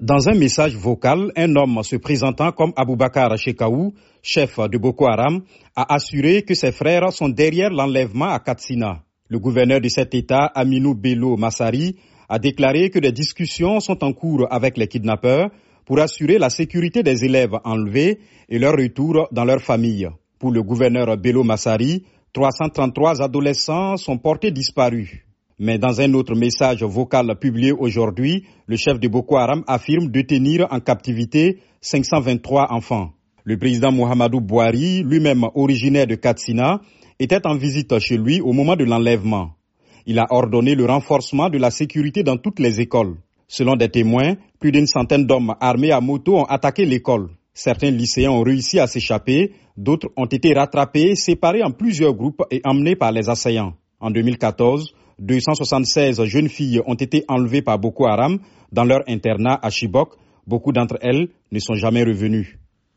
Dans un message vocal, un homme se présentant comme Aboubakar Shekau, chef de Boko Haram, a assuré que ses frères sont derrière l'enlèvement à Katsina. Le gouverneur de cet État, Aminou Bello Massari, a déclaré que des discussions sont en cours avec les kidnappeurs pour assurer la sécurité des élèves enlevés et leur retour dans leur famille. Pour le gouverneur Bello Massari, 333 adolescents sont portés disparus. Mais dans un autre message vocal publié aujourd'hui, le chef de Boko Haram affirme détenir en captivité 523 enfants. Le président Muhammadu Buhari, lui-même originaire de Katsina, était en visite chez lui au moment de l'enlèvement. Il a ordonné le renforcement de la sécurité dans toutes les écoles. Selon des témoins, plus d'une centaine d'hommes armés à moto ont attaqué l'école. Certains lycéens ont réussi à s'échapper, d'autres ont été rattrapés, séparés en plusieurs groupes et emmenés par les assaillants. En 2014, 276 jeunes filles ont été enlevées par Boko Haram dans leur internat à Chibok. Beaucoup d'entre elles ne sont jamais revenues.